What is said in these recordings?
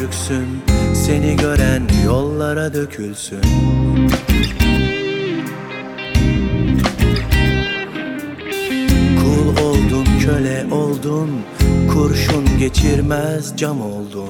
büyüksün, seni gören yollara dökülsün. Kul oldun, köle oldun, kurşun geçirmez cam oldun.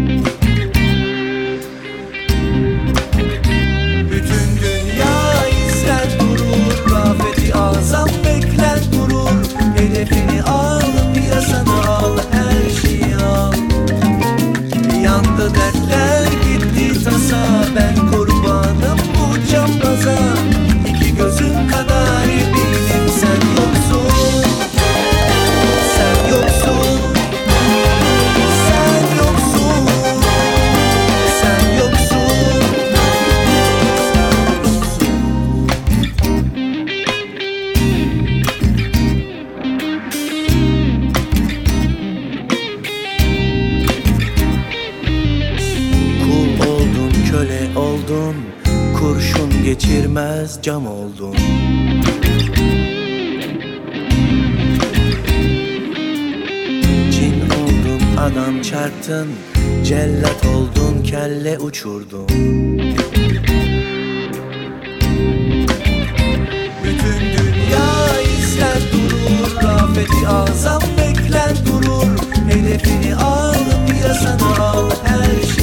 Bütün dünya izler durur, Rafet-i Azam bekler durur. Hedefini al, piyasanı al, her şeyi al. Yandı dertler, gitti tasa, ben kurbanım bu cambaza. İki gözün kadar eminim sen yoksun, sen yoksun, sen yoksun, sen yoksun, kul oldun, köle oldun, kurşun geçirmez cam oldun. Cin oldun, adam çarptın, cellat oldun, kelle uçurdun. Bütün dünya izler durur, Rafet-i Azam bekler durur. Hedefini al, piyasanı al, her şey